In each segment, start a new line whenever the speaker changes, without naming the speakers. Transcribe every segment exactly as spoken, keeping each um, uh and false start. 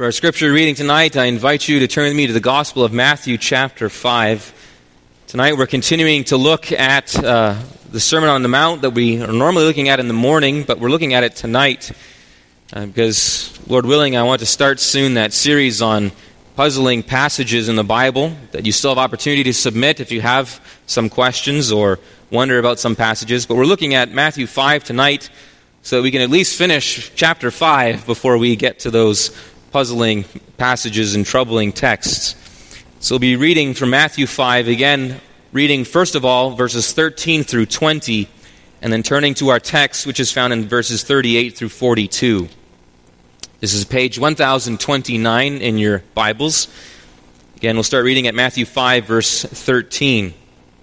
For our scripture reading tonight, I invite you to turn with me to the Gospel of Matthew chapter five. Tonight we're continuing to look at uh, the Sermon on the Mount that we are normally looking at in the morning, but we're looking at it tonight uh, because, Lord willing, I want to start soon that series on puzzling passages in the Bible that you still have opportunity to submit if you have some questions or wonder about some passages. But we're looking at Matthew five tonight so that we can at least finish chapter five before we get to those puzzling passages and troubling texts. So we'll be reading from Matthew five, again, reading first of all verses thirteen through twenty, and then turning to our text, which is found in verses thirty-eight through forty-two. This is page one thousand twenty-nine in your Bibles. Again, we'll start reading at Matthew five, verse thirteen.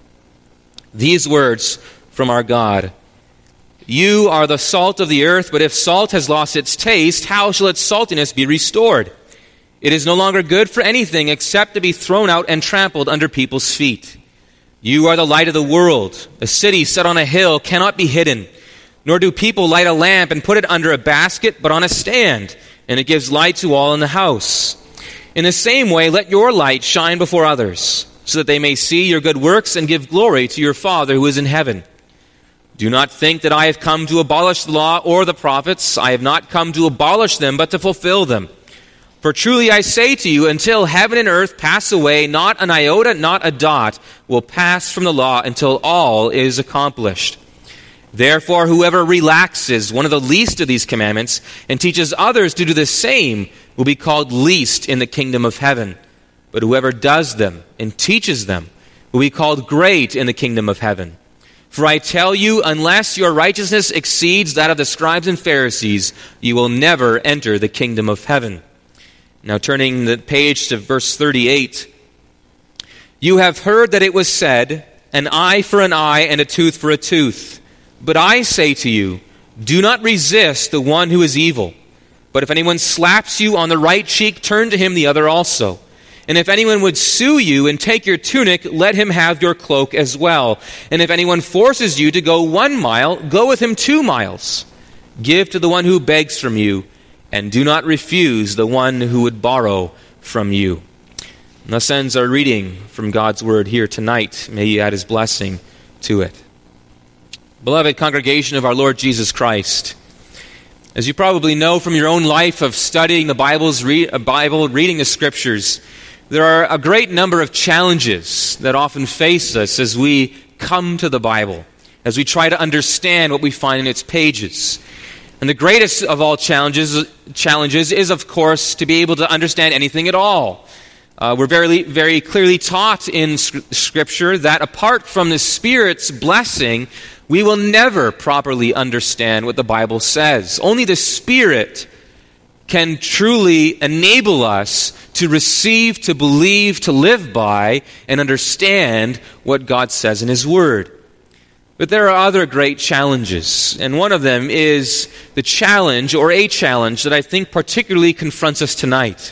These words from our God: "You are the salt of the earth, but if salt has lost its taste, how shall its saltiness be restored? It is no longer good for anything except to be thrown out and trampled under people's feet. You are the light of the world. A city set on a hill cannot be hidden. Nor do people light a lamp and put it under a basket, but on a stand, and it gives light to all in the house. In the same way, let your light shine before others, so that they may see your good works and give glory to your Father who is in heaven. Do not think that I have come to abolish the law or the prophets. I have not come to abolish them, but to fulfill them. For truly I say to you, until heaven and earth pass away, not an iota, not a dot, will pass from the law until all is accomplished. Therefore, whoever relaxes one of the least of these commandments and teaches others to do the same will be called least in the kingdom of heaven. But whoever does them and teaches them will be called great in the kingdom of heaven. For I tell you, unless your righteousness exceeds that of the scribes and Pharisees, you will never enter the kingdom of heaven." Now turning the page to verse thirty-eight. "You have heard that it was said, an eye for an eye and a tooth for a tooth. But I say to you, do not resist the one who is evil. But if anyone slaps you on the right cheek, turn to him the other also. And if anyone would sue you and take your tunic, let him have your cloak as well. And if anyone forces you to go one mile, go with him two miles. Give to the one who begs from you, and do not refuse the one who would borrow from you." And thus ends our reading from God's Word here tonight. May He add His blessing to it. Beloved congregation of our Lord Jesus Christ, as you probably know from your own life of studying the Bible's re- Bible, reading the Scriptures, there are a great number of challenges that often face us as we come to the Bible, as we try to understand what we find in its pages. And the greatest of all challenges, challenges is, of course, to be able to understand anything at all. Uh, we're very, very clearly taught in Scripture that apart from the Spirit's blessing, we will never properly understand what the Bible says. Only the Spirit can truly enable us to receive, to believe, to live by, and understand what God says in His Word. But there are other great challenges, and one of them is the challenge, or a challenge, that I think particularly confronts us tonight.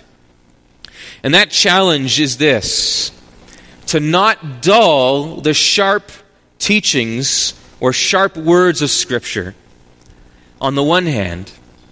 And that challenge is this: to not dull the sharp teachings or sharp words of Scripture on the one hand,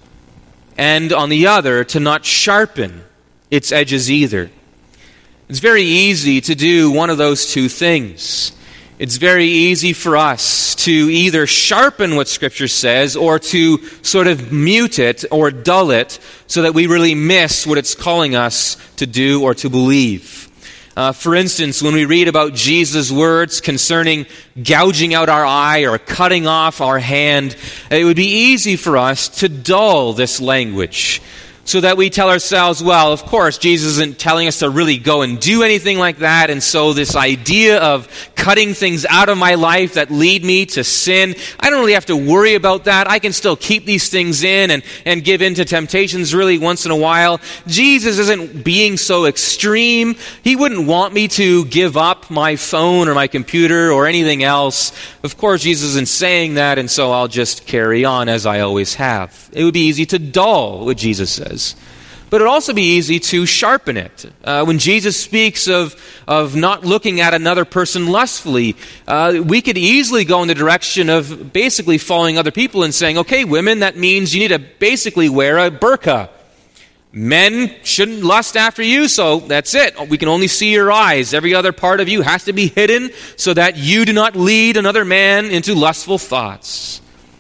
and on the other, to not sharpen its edges either. It's very easy to do one of those two things. It's very easy for us to either sharpen what Scripture says or to sort of mute it or dull it so that we really miss what it's calling us to do or to believe. Uh, for instance, when we read about Jesus' words concerning gouging out our eye or cutting off our hand, it would be easy for us to dull this language so that we tell ourselves, well, of course, Jesus isn't telling us to really go and do anything like that, and so this idea of cutting things out of my life that lead me to sin, I don't really have to worry about that. I can still keep these things in and, and give in to temptations really once in a while. Jesus isn't being so extreme. He wouldn't want me to give up my phone or my computer or anything else. Of course, Jesus isn't saying that, and so I'll just carry on as I always have. It would be easy to dull what Jesus says. But it would also be easy to sharpen it. Uh, when Jesus speaks of, of not looking at another person lustfully, uh, we could easily go in the direction of basically following other people and saying, okay, women, that means you need to basically wear a burqa. Men shouldn't lust after you, so that's it. We can only see your eyes. Every other part of you has to be hidden so that you do not lead another man into lustful thoughts.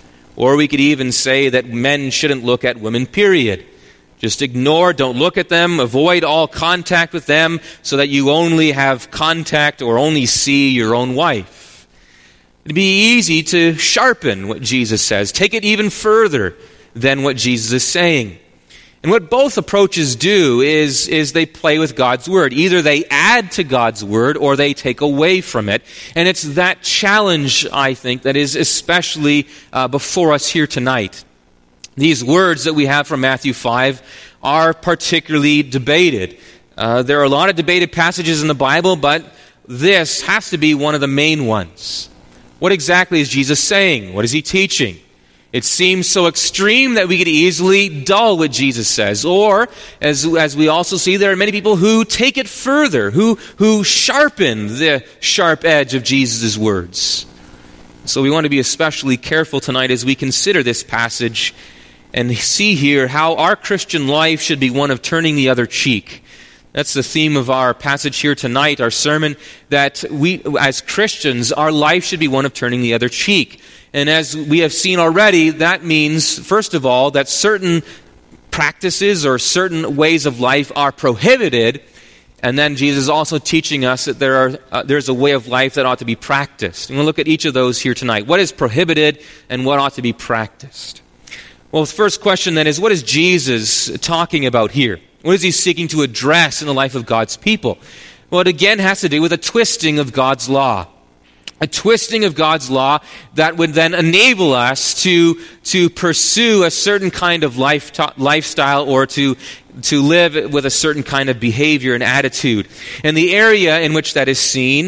Or we could even say that men shouldn't look at women, period. Just ignore, don't look at them, avoid all contact with them so that you only have contact or only see your own wife. It'd be easy to sharpen what Jesus says, take it even further than what Jesus is saying. And what both approaches do is, is they play with God's Word. Either they add to God's Word or they take away from it. And it's that challenge, I think, that is especially uh, before us here tonight. These words that we have from Matthew five are particularly debated. Uh, there are a lot of debated passages in the Bible, but this has to be one of the main ones. What exactly is Jesus saying? What is he teaching? It seems so extreme that we could easily dull what Jesus says. Or, as, as we also see, there are many people who take it further, who, who sharpen the sharp edge of Jesus' words. So we want to be especially careful tonight as we consider this passage and see here how our Christian life should be one of turning the other cheek. That's the theme of our passage here tonight, our sermon, that we, as Christians, our life should be one of turning the other cheek. And as we have seen already, that means, first of all, that certain practices or certain ways of life are prohibited. And then Jesus is also teaching us that there are uh, there's a way of life that ought to be practiced. And we'll look at each of those here tonight. What is prohibited and what ought to be practiced? Well, the first question then is, what is Jesus talking about here? What is he seeking to address in the life of God's people? Well, it again has to do with a twisting of God's law. A twisting of God's law that would then enable us to, to pursue a certain kind of life, lifestyle or to, to live with a certain kind of behavior and attitude. And the area in which that is seen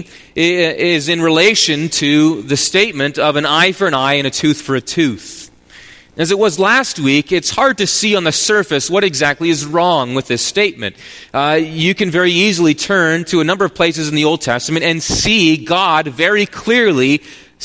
is in relation to the statement of an eye for an eye and a tooth for a tooth. As it was last week, it's hard to see on the surface what exactly is wrong with this statement. Uh, you can very easily turn to a number of places in the Old Testament and see God very clearly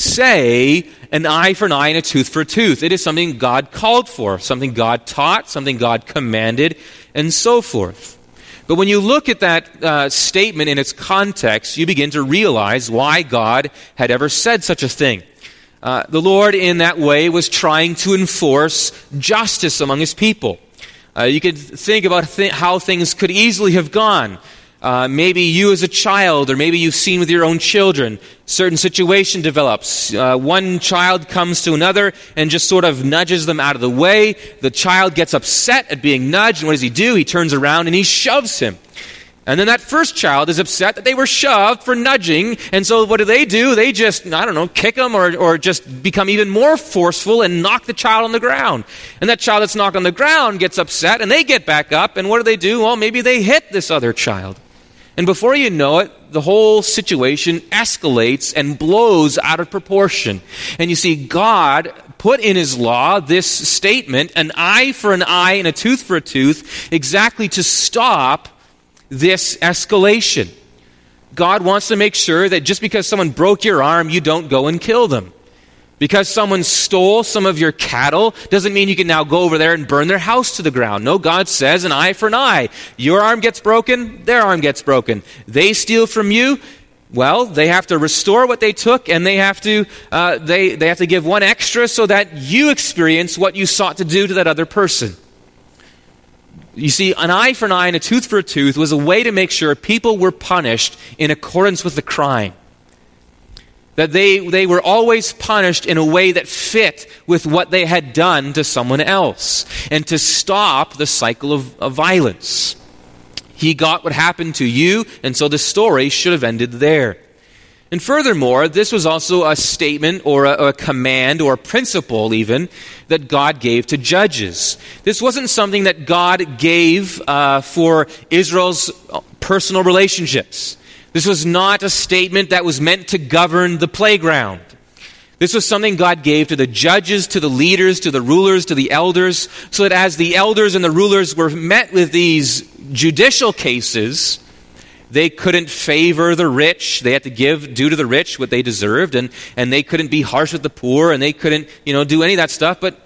say an eye for an eye and a tooth for a tooth. It is something God called for, something God taught, something God commanded, and so forth. But when you look at that uh, statement in its context, you begin to realize why God had ever said such a thing. Uh, the Lord, in that way, was trying to enforce justice among his people. Uh, you could think about th- how things could easily have gone. Uh, maybe you as a child, or maybe you've seen with your own children, certain situation develops. Uh, one child comes to another and just sort of nudges them out of the way. The child gets upset at being nudged, and what does he do? He turns around and he shoves him. And then that first child is upset that they were shoved for nudging, and so what do they do? They just, I don't know, kick them or, or just become even more forceful and knock the child on the ground. And that child that's knocked on the ground gets upset, and they get back up, and what do they do? Well, maybe they hit this other child. And before you know it, the whole situation escalates and blows out of proportion. And you see, God put in his law this statement, an eye for an eye and a tooth for a tooth, exactly to stop this escalation. God wants to make sure that just because someone broke your arm, you don't go and kill them. Because someone stole some of your cattle doesn't mean you can now go over there and burn their house to the ground. No, God says an eye for an eye. Your arm gets broken, their arm gets broken. They steal from you, well, they have to restore what they took, and they have to uh, they, they have to give one extra so that you experience what you sought to do to that other person. You see, an eye for an eye and a tooth for a tooth was a way to make sure people were punished in accordance with the crime. That they, they were always punished in a way that fit with what they had done to someone else, and to stop the cycle of, of violence. He got what happened to you, and so the story should have ended there. And furthermore, this was also a statement or a, a command or a principle even that God gave to judges. This wasn't something that God gave uh, for Israel's personal relationships. This was not a statement that was meant to govern the playground. This was something God gave to the judges, to the leaders, to the rulers, to the elders, so that as the elders and the rulers were met with these judicial cases, they couldn't favor the rich. They had to give due to the rich what they deserved, and, and they couldn't be harsh with the poor, and they couldn't, you know, do any of that stuff. But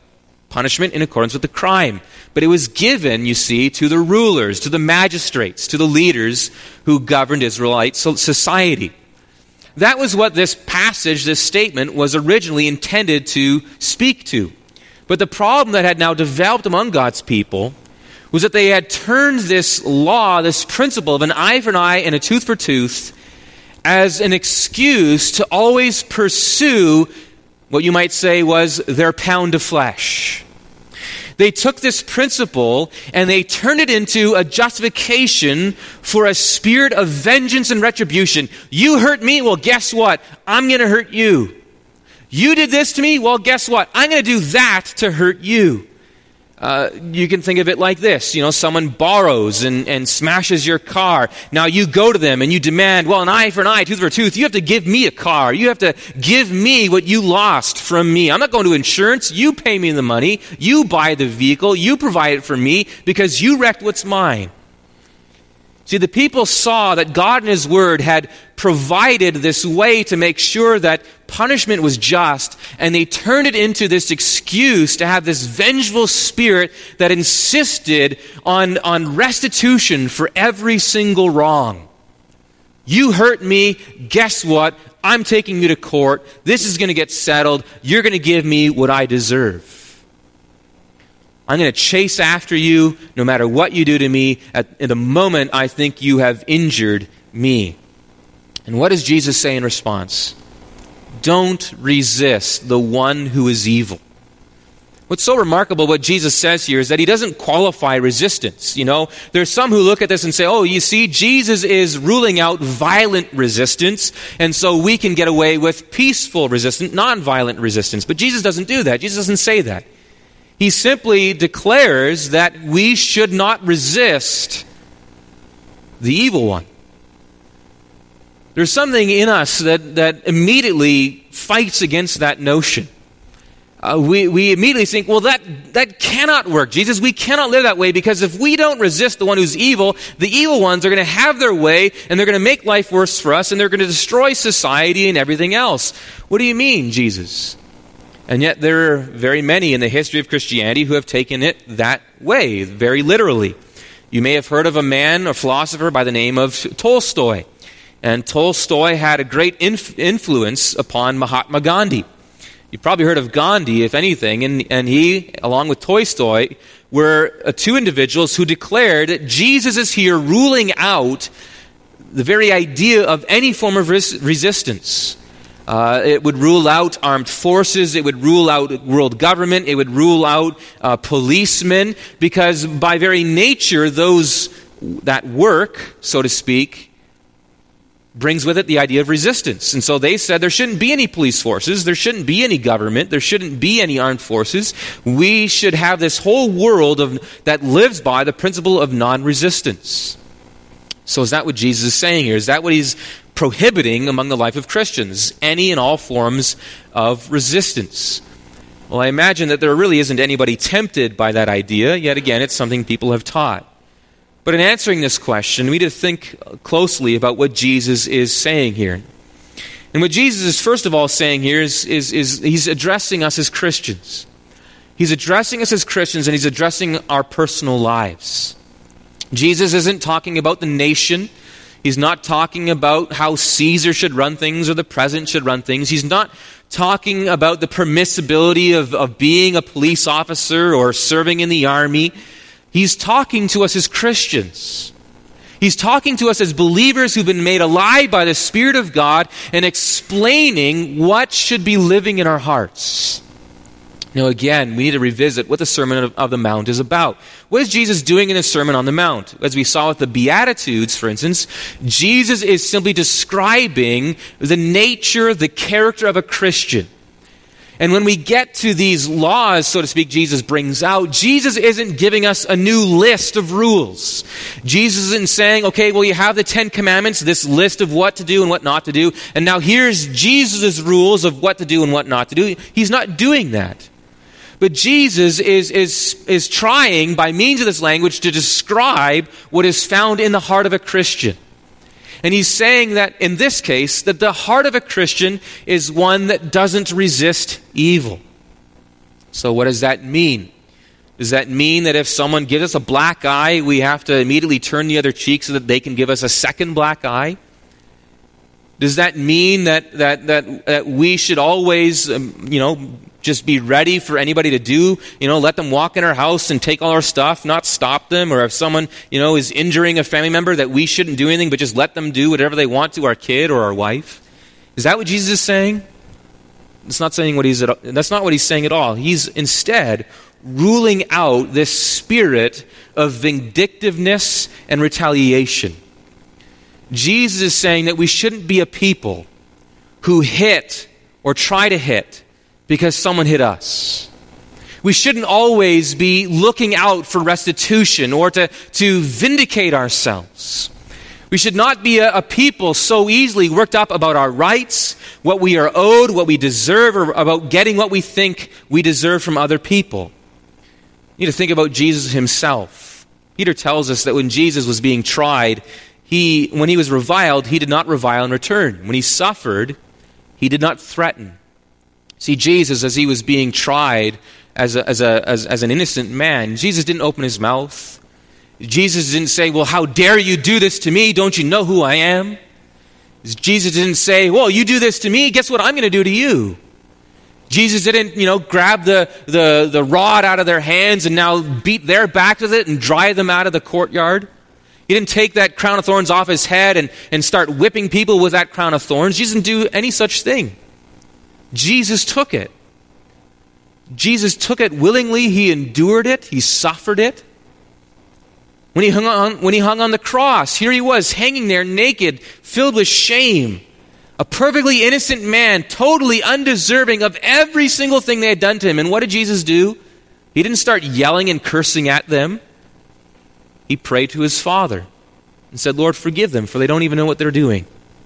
punishment in accordance with the crime. But it was given, you see, to the rulers, to the magistrates, to the leaders who governed Israelite society. That was what this passage, this statement, was originally intended to speak to. But the problem that had now developed among God's people was that they had turned this law, this principle of an eye for an eye and a tooth for tooth, as an excuse to always pursue what you might say was their pound of flesh. They took this principle and they turned it into a justification for a spirit of vengeance and retribution. You hurt me, well, guess what? I'm going to hurt you. You did this to me, well, guess what? I'm going to do that to hurt you. Uh, you can think of it like this. You know, someone borrows and, and smashes your car. Now you go to them and you demand, well, an eye for an eye, tooth for a tooth. You have to give me a car. You have to give me what you lost from me. I'm not going to insurance. You pay me the money. You buy the vehicle. You provide it for me because you wrecked what's mine. See, the people saw that God in His Word had provided this way to make sure that punishment was just, and they turned it into this excuse to have this vengeful spirit that insisted on, on restitution for every single wrong. You hurt me, guess what? I'm taking you to court. This is going to get settled. You're going to give me what I deserve. I'm going to chase after you no matter what you do to me at the moment I think you have injured me. And what does Jesus say in response? Don't resist the one who is evil. What's so remarkable what Jesus says here is that He doesn't qualify resistance. You know, there's some who look at this and say, oh, you see, Jesus is ruling out violent resistance, and so we can get away with peaceful resistance, non-violent resistance. But Jesus doesn't do that. Jesus doesn't say that. He simply declares that we should not resist the evil one. There's something in us that, that immediately fights against that notion. Uh, we, we immediately think, well, that, that cannot work, Jesus. We cannot live that way because if we don't resist the one who's evil, the evil ones are going to have their way and they're going to make life worse for us and they're going to destroy society and everything else. What do you mean, Jesus? And yet there are very many in the history of Christianity who have taken it that way, very literally. You may have heard of a man, a philosopher by the name of Tolstoy. And Tolstoy had a great inf- influence upon Mahatma Gandhi. You've probably heard of Gandhi, if anything, and, and he, along with Tolstoy, were uh, two individuals who declared that Jesus is here ruling out the very idea of any form of res- resistance. Uh, it would rule out armed forces, it would rule out world government, it would rule out uh, policemen, because by very nature, those that work, so to speak, brings with it the idea of resistance. And so they said there shouldn't be any police forces, there shouldn't be any government, there shouldn't be any armed forces. We should have this whole world of that lives by the principle of non-resistance. So is that what Jesus is saying here? Is that what He's prohibiting among the life of Christians? Any and all forms of resistance? Well, I imagine that there really isn't anybody tempted by that idea. Yet again, it's something people have taught. But in answering this question, we need to think closely about what Jesus is saying here. And what Jesus is first of all saying here is, is, is He's addressing us as Christians. He's addressing us as Christians and He's addressing our personal lives. Jesus isn't talking about the nation. He's not talking about how Caesar should run things or the president should run things. He's not talking about the permissibility of, of being a police officer or serving in the army. He's talking to us as Christians. He's talking to us as believers who've been made alive by the Spirit of God and explaining what should be living in our hearts. Now again, we need to revisit what the Sermon of the Mount is about. What is Jesus doing in the Sermon on the Mount? As we saw with the Beatitudes, for instance, Jesus is simply describing the nature, the character of a Christian. And when we get to these laws, so to speak, Jesus brings out, Jesus isn't giving us a new list of rules. Jesus isn't saying, okay, well, you have the Ten Commandments, this list of what to do and what not to do, and now here's Jesus' rules of what to do and what not to do. He's not doing that. But Jesus is, is, is trying, by means of this language, to describe what is found in the heart of a Christian. And He's saying that, in this case, that the heart of a Christian is one that doesn't resist evil. So what does that mean? Does that mean that if someone gives us a black eye, we have to immediately turn the other cheek so that they can give us a second black eye? Does that mean that that that, that we should always, um, you know, just be ready for anybody to do, you know, let them walk in our house and take all our stuff, not stop them? Or if someone, you know, is injuring a family member, that we shouldn't do anything but just let them do whatever they want to our kid or our wife? Is that what Jesus is saying? It's not saying what he's at, that's not what he's saying at all. He's instead ruling out this spirit of vindictiveness and retaliation. Jesus is saying that we shouldn't be a people who hit or try to hit because someone hit us. We shouldn't always be looking out for restitution or to, to vindicate ourselves. We should not be a, a people so easily worked up about our rights, what we are owed, what we deserve, or about getting what we think we deserve from other people. You need to think about Jesus himself. Peter tells us that when Jesus was being tried, he, when he was reviled, he did not revile in return. When he suffered, he did not threaten. See, Jesus, as he was being tried as a, as a, as, as an innocent man, Jesus didn't open his mouth. Jesus didn't say, well, how dare you do this to me? Don't you know who I am? Jesus didn't say, well, you do this to me, guess what I'm going to do to you? Jesus didn't, you know, grab the, the, the rod out of their hands and now beat their back with it and drive them out of the courtyard. He didn't take that crown of thorns off his head and, and start whipping people with that crown of thorns. Jesus didn't do any such thing. Jesus took it. Jesus took it willingly. He endured it. He suffered it. When he hung on, when he hung on the cross, here he was, hanging there naked, filled with shame. A perfectly innocent man, totally undeserving of every single thing they had done to him. And what did Jesus do? He didn't start yelling and cursing at them. He prayed to his Father and said, Lord, forgive them, for they don't even know what they're doing.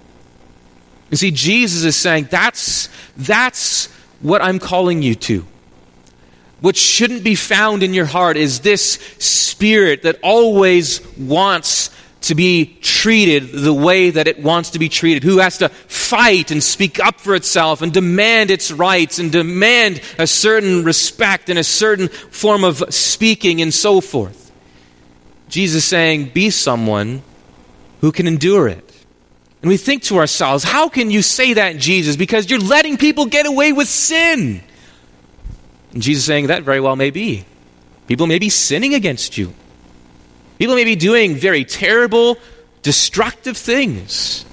You see, Jesus is saying, that's, that's what I'm calling you to. What shouldn't be found in your heart is this spirit that always wants to be treated the way that it wants to be treated, who has to fight and speak up for itself and demand its rights and demand a certain respect and a certain form of speaking and so forth. Jesus is saying, be someone who can endure it. And we think to ourselves, how can you say that, Jesus? Because you're letting people get away with sin. And Jesus is saying, that very well may be. People may be sinning against you. People may be doing very terrible, destructive things.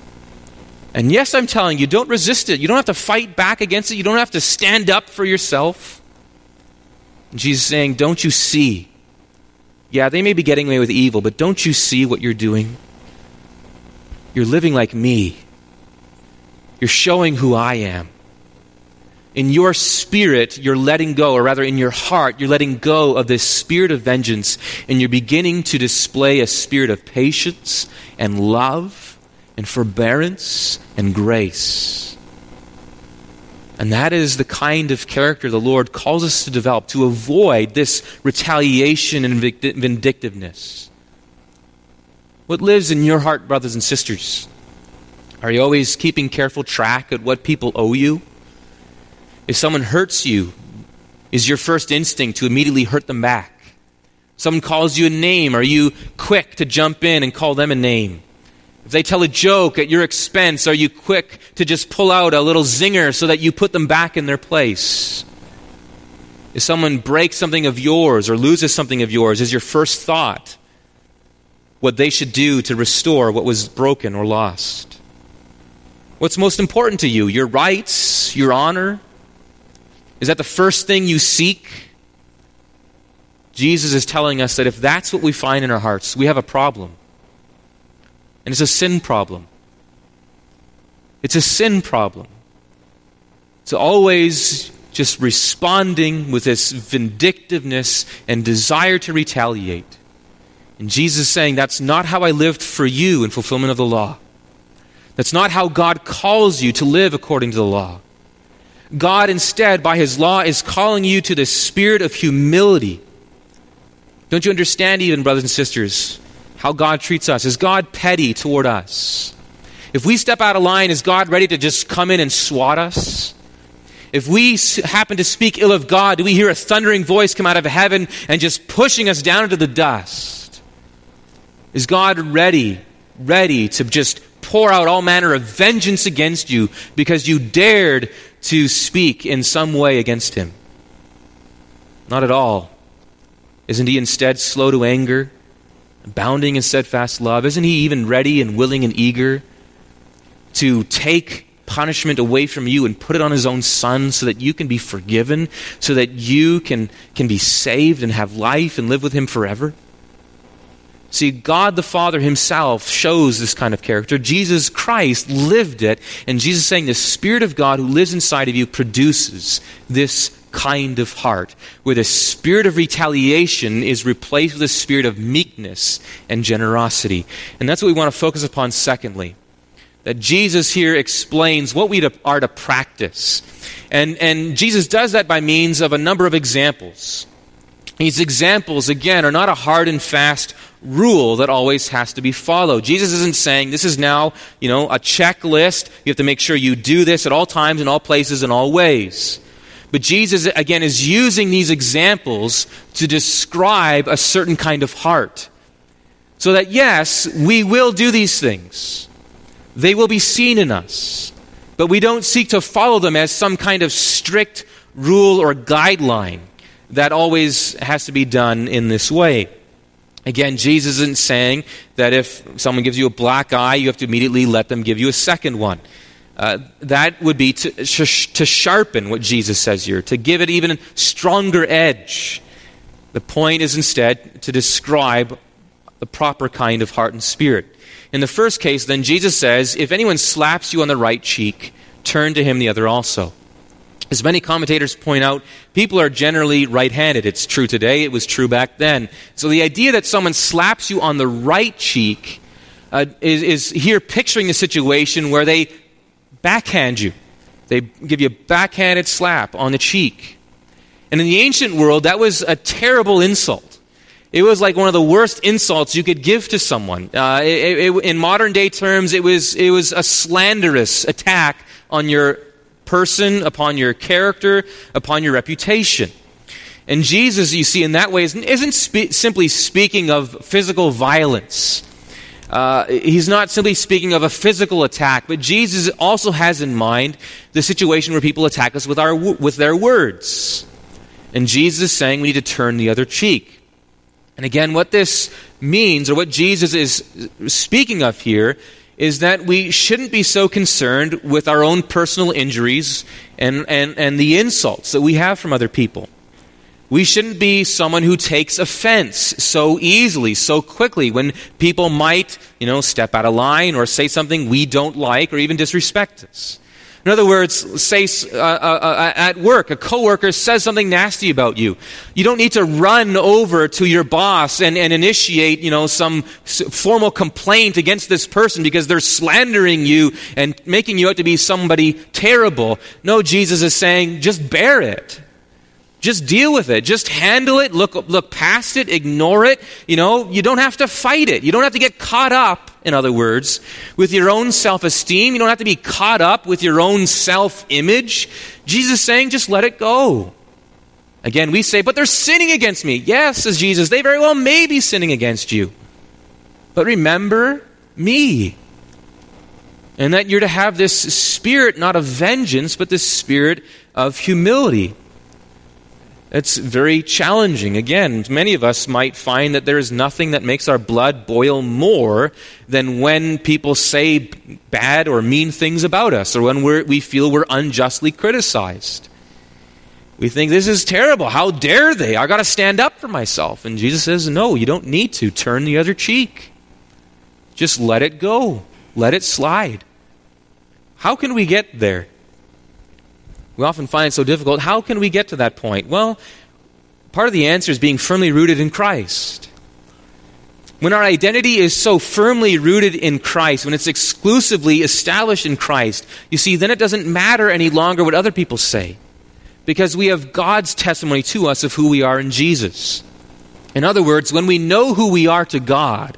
And yes, I'm telling you, don't resist it. You don't have to fight back against it. You don't have to stand up for yourself. And Jesus is saying, don't you see? Yeah, they may be getting away with evil, but don't you see what you're doing? You're living like me. You're showing who I am. In your spirit, you're letting go, or rather in your heart, you're letting go of this spirit of vengeance, and you're beginning to display a spirit of patience and love and forbearance and grace. And that is the kind of character the Lord calls us to develop, to avoid this retaliation and vindictiveness. What lives in your heart, brothers and sisters? Are you always keeping careful track of what people owe you? If someone hurts you, is your first instinct to immediately hurt them back? Someone calls you a name, are you quick to jump in and call them a name? If they tell a joke at your expense, are you quick to just pull out a little zinger so that you put them back in their place? If someone breaks something of yours or loses something of yours, is your first thought what they should do to restore what was broken or lost? What's most important to you? Your rights? Your honor? Is that the first thing you seek? Jesus is telling us that if that's what we find in our hearts, we have a problem. And it's a sin problem. It's a sin problem. It's always just responding with this vindictiveness and desire to retaliate. And Jesus is saying, that's not how I lived for you in fulfillment of the law. That's not how God calls you to live according to the law. God instead, by His law, is calling you to this spirit of humility. Don't you understand even, brothers and sisters, how God treats us? Is God petty toward us? If we step out of line, is God ready to just come in and swat us? If we happen to speak ill of God, do we hear a thundering voice come out of heaven and just pushing us down into the dust? Is God ready, ready to just pour out all manner of vengeance against you because you dared to speak in some way against him? Not at all. Isn't he instead slow to anger, abounding in steadfast love? Isn't he even ready and willing and eager to take punishment away from you and put it on his own Son so that you can be forgiven, so that you can, can be saved and have life and live with him forever? See, God the Father himself shows this kind of character. Jesus Christ lived it, and Jesus is saying the Spirit of God who lives inside of you produces this kind of heart, where the spirit of retaliation is replaced with a spirit of meekness and generosity. And that's what we want to focus upon secondly. That Jesus here explains what we are to practice. And, and Jesus does that by means of a number of examples. These examples, again, are not a hard and fast rule that always has to be followed. Jesus isn't saying this is now, you know, a checklist. You have to make sure you do this at all times, in all places, in all ways. But Jesus, again, is using these examples to describe a certain kind of heart. So that, yes, we will do these things. They will be seen in us. But we don't seek to follow them as some kind of strict rule or guideline that always has to be done in this way. Again, Jesus isn't saying that if someone gives you a black eye, you have to immediately let them give you a second one. Uh, that would be to, sh- to sharpen what Jesus says here, to give it even a stronger edge. The point is instead to describe the proper kind of heart and spirit. In the first case, then, Jesus says, if anyone slaps you on the right cheek, turn to him the other also. As many commentators point out, people are generally right-handed. It's true today, it was true back then. So the idea that someone slaps you on the right cheek uh, is, is here picturing the situation where they backhand you. They give you a backhanded slap on the cheek. And in the ancient world, that was a terrible insult. It was like one of the worst insults you could give to someone. Uh, it, it, in modern day terms, it was it was a slanderous attack on your person, upon your character, upon your reputation. And Jesus, you see, in that way, isn't, isn't spe- simply speaking of physical violence. Uh, he's not simply speaking of a physical attack, but Jesus also has in mind the situation where people attack us with our with their words. And Jesus is saying we need to turn the other cheek. And again, what this means, or what Jesus is speaking of here, is that we shouldn't be so concerned with our own personal injuries and, and, and the insults that we have from other people. We shouldn't be someone who takes offense so easily, so quickly, when people might, you know, step out of line or say something we don't like or even disrespect us. In other words, say uh, uh, at work, a coworker says something nasty about you. You don't need to run over to your boss and, and initiate, you know, some formal complaint against this person because they're slandering you and making you out to be somebody terrible. No, Jesus is saying, just bear it. Just deal with it. Just handle it. Look, look past it. Ignore it. You know, you don't have to fight it. You don't have to get caught up, in other words, with your own self-esteem. You don't have to be caught up with your own self-image. Jesus is saying, just let it go. Again, we say, but they're sinning against me. Yes, says Jesus, they very well may be sinning against you. But remember me. And that you're to have this spirit, not of vengeance, but this spirit of humility. It's very challenging. Again, many of us might find that there is nothing that makes our blood boil more than when people say bad or mean things about us, or when we're, we feel we're unjustly criticized. We think, this is terrible. How dare they? I got to stand up for myself. And Jesus says, no, you don't need to. Turn the other cheek. Just let it go. Let it slide. How can we get there? We often find it so difficult. How can we get to that point? Well, part of the answer is being firmly rooted in Christ. When our identity is so firmly rooted in Christ, when it's exclusively established in Christ, you see, then it doesn't matter any longer what other people say, because we have God's testimony to us of who we are in Jesus. In other words, when we know who we are to God,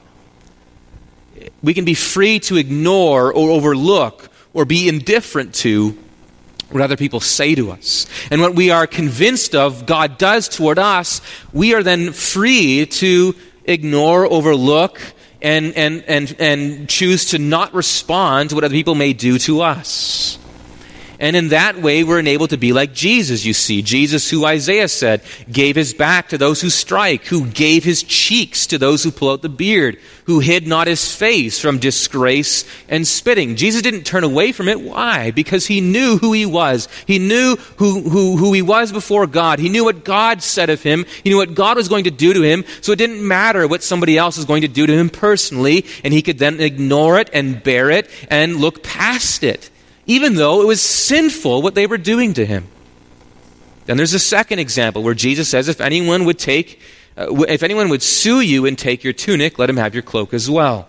we can be free to ignore or overlook or be indifferent to what other people say to us. And what we are convinced of God does toward us, we are then free to ignore, overlook, and, and, and, and choose to not respond to what other people may do to us. And in that way, we're enabled to be like Jesus, you see. Jesus, who Isaiah said, gave his back to those who strike, who gave his cheeks to those who pull out the beard, who hid not his face from disgrace and spitting. Jesus didn't turn away from it. Why? Because he knew who he was. He knew who, who, who he was before God. He knew what God said of him. He knew what God was going to do to him. So it didn't matter what somebody else was going to do to him personally, and he could then ignore it and bear it and look past it, even though it was sinful what they were doing to him. Then there's a second example where Jesus says, if anyone would take, uh, if anyone would sue you and take your tunic, let him have your cloak as well.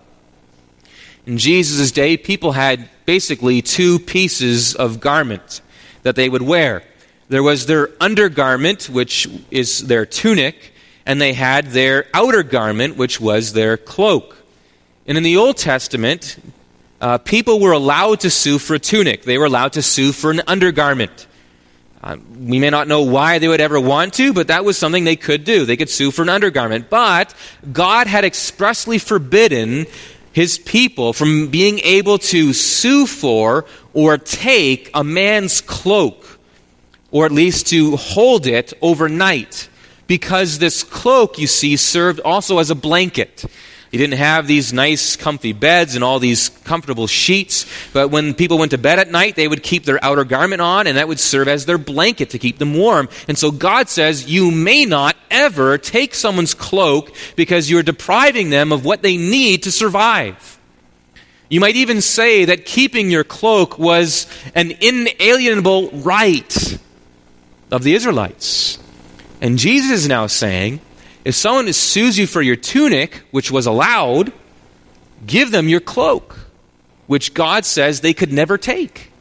In Jesus' day, people had basically two pieces of garment that they would wear. There was their undergarment, which is their tunic, and they had their outer garment, which was their cloak. And in the Old Testament, Uh, people were allowed to sue for a tunic. They were allowed to sue for an undergarment. Uh, we may not know why they would ever want to, but that was something they could do. They could sue for an undergarment. But God had expressly forbidden his people from being able to sue for or take a man's cloak, or at least to hold it overnight, because this cloak, you see, served also as a blanket. You didn't have these nice comfy beds and all these comfortable sheets, but when people went to bed at night, they would keep their outer garment on, and that would serve as their blanket to keep them warm. And so God says, you may not ever take someone's cloak because you're depriving them of what they need to survive. You might even say that keeping your cloak was an inalienable right of the Israelites. And Jesus is now saying, if someone sues you for your tunic, which was allowed, give them your cloak, which God says they could never take.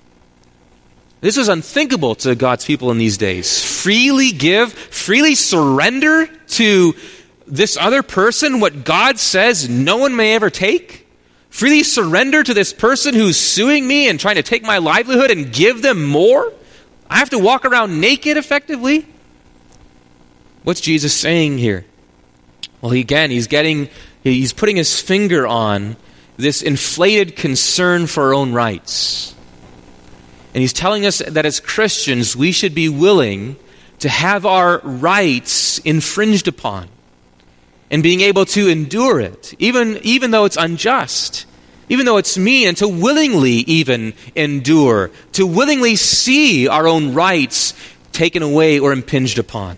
This was unthinkable to God's people in these days. Freely give, freely surrender to this other person what God says no one may ever take. Freely surrender to this person who's suing me and trying to take my livelihood and give them more. I have to walk around naked effectively. What's Jesus saying here? Well, he, again, he's getting, he's putting his finger on this inflated concern for our own rights. And he's telling us that as Christians, we should be willing to have our rights infringed upon and being able to endure it, even, even though it's unjust, even though it's mean, and to willingly even endure, to willingly see our own rights taken away or impinged upon.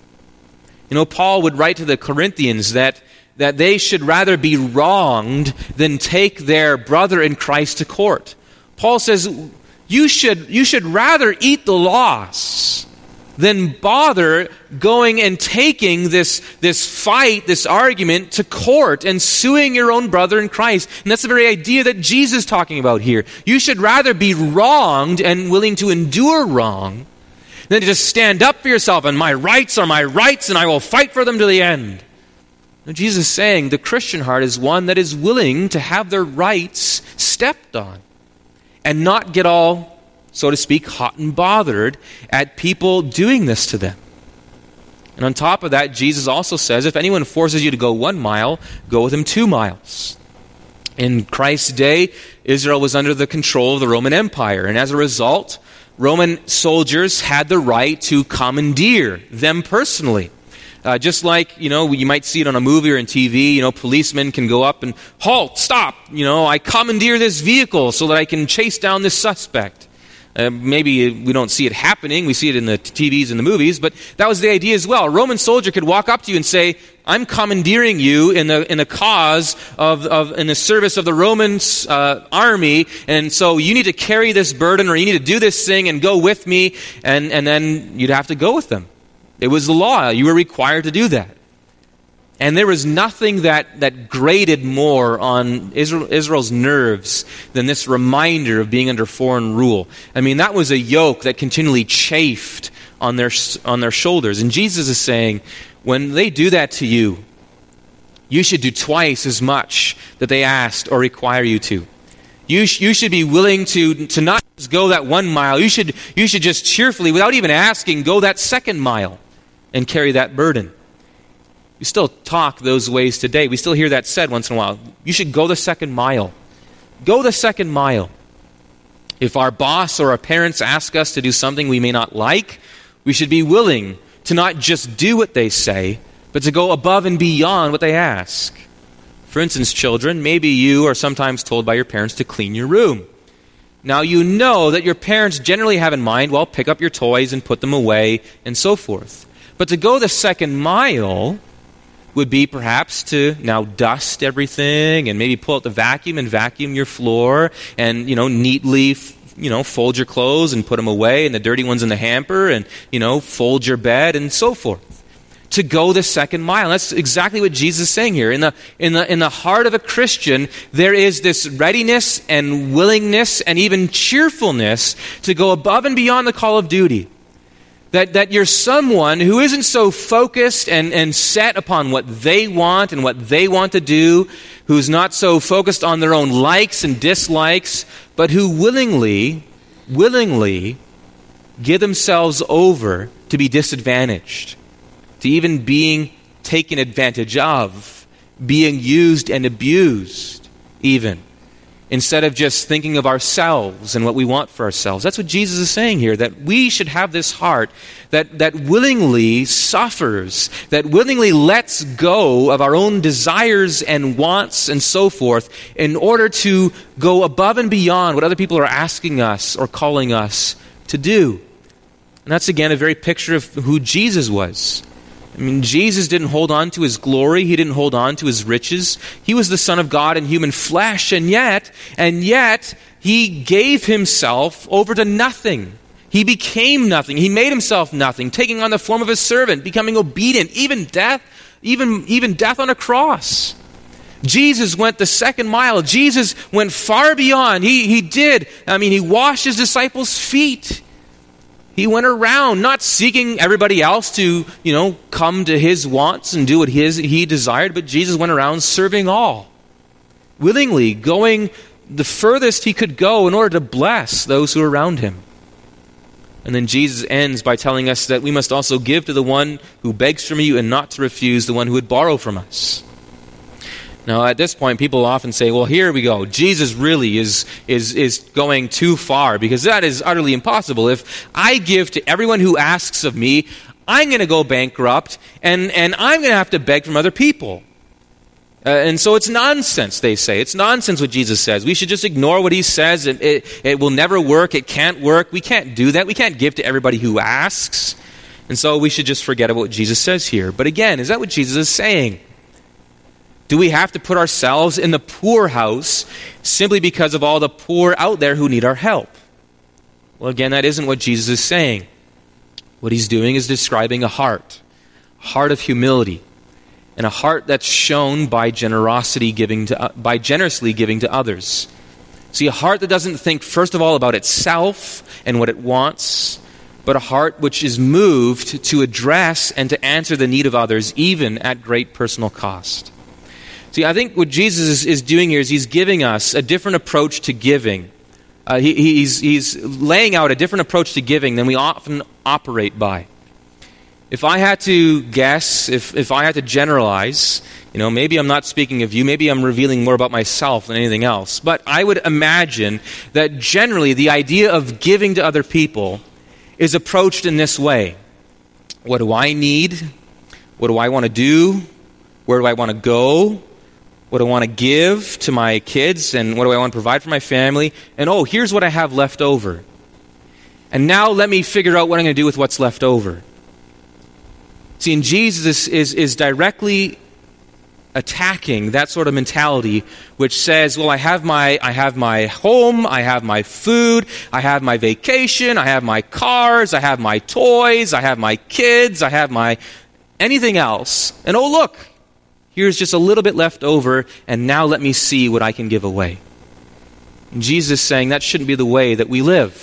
You know, Paul would write to the Corinthians that, that they should rather be wronged than take their brother in Christ to court. Paul says, you should, you should rather eat the loss than bother going and taking this, this fight, this argument to court and suing your own brother in Christ. And that's the very idea that Jesus is talking about here. You should rather be wronged and willing to endure wrong than to just stand up for yourself, and my rights are my rights, and I will fight for them to the end. Now, Jesus is saying the Christian heart is one that is willing to have their rights stepped on and not get all, so to speak, hot and bothered at people doing this to them. And on top of that, Jesus also says, if anyone forces you to go one mile, go with him two miles. In Christ's day, Israel was under the control of the Roman Empire, and as a result, Roman soldiers had the right to commandeer them personally. Uh, just like, you know, you might see it on a movie or in T V, you know, policemen can go up and, halt, stop, you know, I commandeer this vehicle so that I can chase down this suspect. Uh, maybe we don't see it happening, we see it in the T Vs and the movies, but that was the idea as well. A Roman soldier could walk up to you and say, I'm commandeering you in the in the cause of, of in the service of the Roman uh, army, and so you need to carry this burden, or you need to do this thing and go with me, and, and then you'd have to go with them. It was the law. You were required to do that. And there was nothing that, that grated more on Israel, Israel's nerves than this reminder of being under foreign rule. I mean, that was a yoke that continually chafed on their on their shoulders. And Jesus is saying, when they do that to you, you should do twice as much that they asked or require you to. You, sh- you should be willing to, to not just go that one mile. You should, you should just cheerfully, without even asking, go that second mile and carry that burden. We still talk those ways today. We still hear that said once in a while. You should go the second mile. Go the second mile. If our boss or our parents ask us to do something we may not like, we should be willing to not just do what they say, but to go above and beyond what they ask. For instance, children, maybe you are sometimes told by your parents to clean your room. Now you know that your parents generally have in mind, well, pick up your toys and put them away and so forth. But to go the second mile would be perhaps to now dust everything and maybe pull out the vacuum and vacuum your floor and, you know, neatly, you know, fold your clothes and put them away and the dirty ones in the hamper and, you know, fold your bed and so forth. To go the second mile. That's exactly what Jesus is saying here. In the, in the, in the heart of a Christian, there is this readiness and willingness and even cheerfulness to go above and beyond the call of duty. That, that you're someone who isn't so focused and, and set upon what they want and what they want to do, who's not so focused on their own likes and dislikes, but who willingly, willingly give themselves over to be disadvantaged, to even being taken advantage of, being used and abused even, instead of just thinking of ourselves and what we want for ourselves. That's what Jesus is saying here, that we should have this heart that, that willingly suffers, that willingly lets go of our own desires and wants and so forth in order to go above and beyond what other people are asking us or calling us to do. And that's again a very picture of who Jesus was. I mean, Jesus didn't hold on to his glory. He didn't hold on to his riches. He was the Son of God in human flesh, and yet, and yet, he gave himself over to nothing. He became nothing. He made himself nothing, taking on the form of a servant, becoming obedient, even death, even, even death on a cross. Jesus went the second mile. Jesus went far beyond. He, he did. I mean, he washed his disciples' feet. He went around not seeking everybody else to, you know, come to his wants and do what his, he desired, but Jesus went around serving all, willingly going the furthest he could go in order to bless those who are around him. And then Jesus ends by telling us that we must also give to the one who begs from you and not to refuse the one who would borrow from us. Now, at this point, people often say, well, here we go. Jesus really is, is, is going too far, because that is utterly impossible. If I give to everyone who asks of me, I'm going to go bankrupt, and, and I'm going to have to beg from other people. Uh, and so it's nonsense, they say. It's nonsense what Jesus says. We should just ignore what he says. It, it, it will never work. It can't work. We can't do that. We can't give to everybody who asks. And so we should just forget about what Jesus says here. But again, is that what Jesus is saying? Do we have to put ourselves in the poorhouse simply because of all the poor out there who need our help? Well, again, that isn't what Jesus is saying. What he's doing is describing a heart, a heart of humility, and a heart that's shown by generosity giving to, uh, by generously giving to others. See, a heart that doesn't think first of all about itself and what it wants, but a heart which is moved to address and to answer the need of others, even at great personal cost. See, I think what Jesus is, is doing here is he's giving us a different approach to giving. Uh, he, he's, he's laying out a different approach to giving than we often operate by. If I had to guess, if, if I had to generalize, you know, maybe I'm not speaking of you, maybe I'm revealing more about myself than anything else, but I would imagine that generally the idea of giving to other people is approached in this way. What do I need? What do I want to do? Where do I want to go? What do I want to give to my kids? And what do I want to provide for my family? And oh, here's what I have left over. And now let me figure out what I'm going to do with what's left over. See, and Jesus is, is directly attacking that sort of mentality which says, well, I have my I have my home, I have my food, I have my vacation, I have my cars, I have my toys, I have my kids, I have my anything else. And oh, look, here's just a little bit left over, and now let me see what I can give away. And Jesus is saying that shouldn't be the way that we live.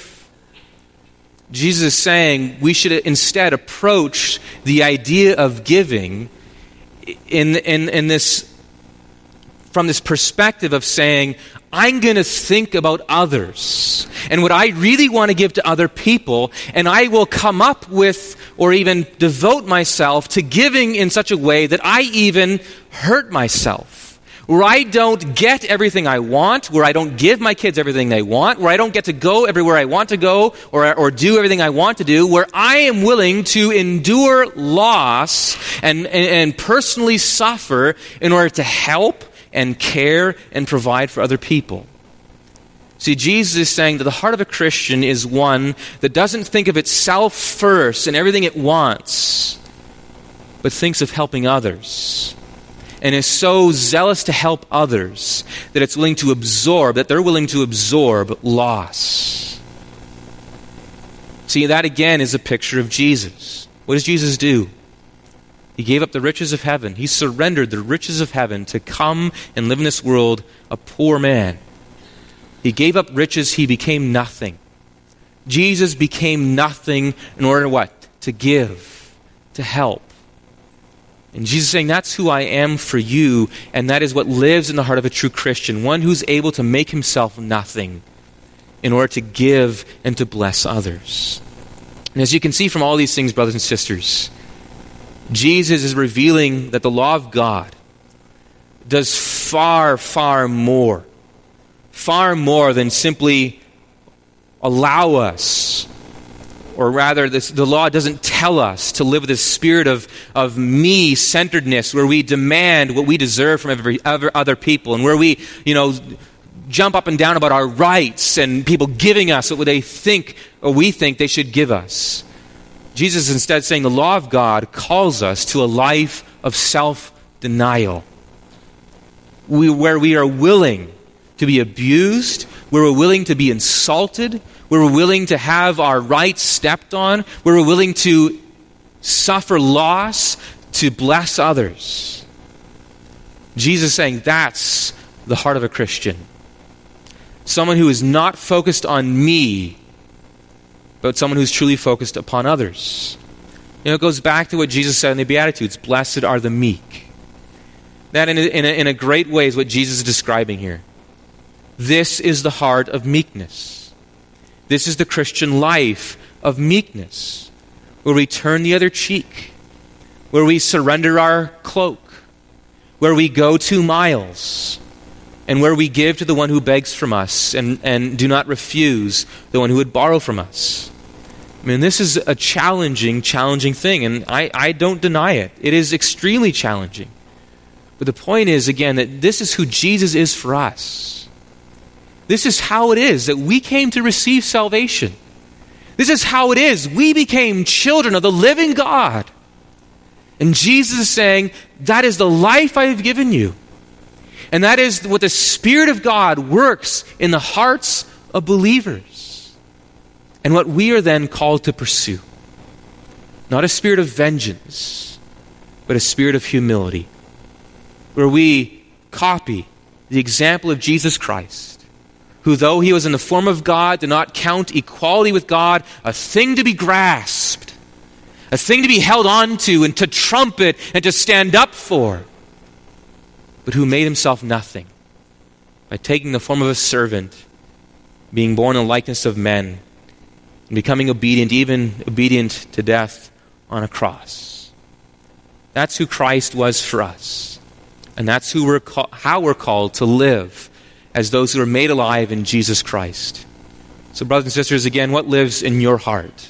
Jesus is saying we should instead approach the idea of giving in, in, in this from this perspective of saying, I'm going to think about others and what I really want to give to other people, and I will come up with or even devote myself to giving in such a way that I even hurt myself, where I don't get everything I want, where I don't give my kids everything they want, where I don't get to go everywhere I want to go or, or do everything I want to do, where I am willing to endure loss and, and, and personally suffer in order to help and care and provide for other people. See, Jesus is saying that the heart of a Christian is one that doesn't think of itself first and everything it wants, but thinks of helping others, and is so zealous to help others that it's willing to absorb, that they're willing to absorb loss. See, that again is a picture of Jesus. What does Jesus do? He gave up the riches of heaven. He surrendered the riches of heaven to come and live in this world a poor man. He gave up riches. He became nothing. Jesus became nothing in order to what? To give, to help. And Jesus is saying, that's who I am for you, and that is what lives in the heart of a true Christian, one who's able to make himself nothing in order to give and to bless others. And as you can see from all these things, brothers and sisters, Jesus is revealing that the law of God does far, far more, far more than simply allow us, or rather this, the law doesn't tell us to live with this spirit of, of me-centeredness where we demand what we deserve from every other, other people, and where we, you know, jump up and down about our rights and people giving us what they think or we think they should give us. Jesus is instead saying the law of God calls us to a life of self-denial, we, where we are willing to be abused, where we're willing to be insulted, where we're willing to have our rights stepped on, where we're willing to suffer loss to bless others. Jesus is saying that's the heart of a Christian. Someone who is not focused on me, but someone who's truly focused upon others. You know, it goes back to what Jesus said in the Beatitudes, blessed are the meek. That in a, in a, in a great way is what Jesus is describing here. This is the heart of meekness. This is the Christian life of meekness, where we turn the other cheek, where we surrender our cloak, where we go two miles, and where we give to the one who begs from us and, and do not refuse the one who would borrow from us. I mean, this is a challenging, challenging thing, and I, I don't deny it. It is extremely challenging. But the point is, again, that this is who Jesus is for us. This is how it is that we came to receive salvation. This is how it is. We became children of the living God. And Jesus is saying, that is the life I have given you. And that is what the Spirit of God works in the hearts of believers. And what we are then called to pursue. Not a spirit of vengeance, but a spirit of humility. Where we copy the example of Jesus Christ, who though he was in the form of God, did not count equality with God a thing to be grasped, a thing to be held on to and to trumpet and to stand up for, but who made himself nothing by taking the form of a servant, being born in the likeness of men, and becoming obedient, even obedient to death on a cross. That's who Christ was for us. And that's who we're call- how we're called to live as those who are made alive in Jesus Christ. So brothers and sisters, again, what lives in your heart?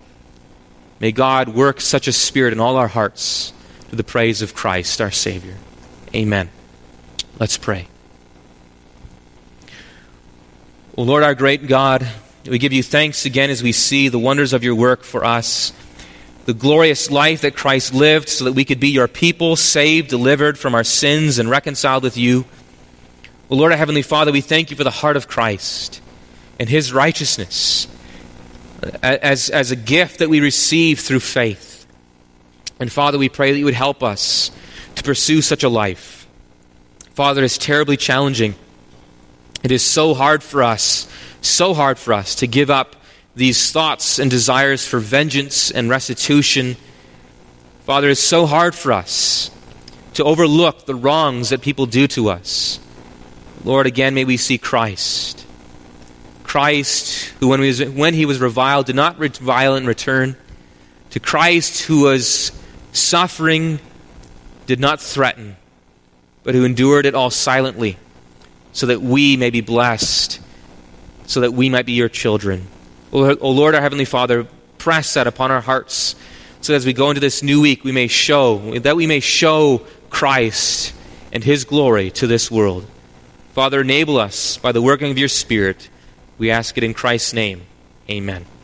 May God work such a spirit in all our hearts to the praise of Christ, our Savior. Amen. Let's pray. O Lord, our great God, we give you thanks again as we see the wonders of your work for us, the glorious life that Christ lived so that we could be your people, saved, delivered from our sins, and reconciled with you. O Lord, our Heavenly Father, we thank you for the heart of Christ and his righteousness as, as a gift that we receive through faith. And Father, we pray that you would help us to pursue such a life. Father, it is terribly challenging. It is so hard for us, so hard for us to give up these thoughts and desires for vengeance and restitution. Father, it's so hard for us to overlook the wrongs that people do to us. Lord, again, may we see Christ. Christ, who when he was, when he was reviled, did not revile in return. To Christ, who was suffering, did not threaten, but who endured it all silently, so that we may be blessed, so that we might be your children. O Lord, our Heavenly Father, press that upon our hearts, so that as we go into this new week, we may show, that we may show Christ and his glory to this world. Father, enable us by the working of your Spirit. We ask it in Christ's name. Amen.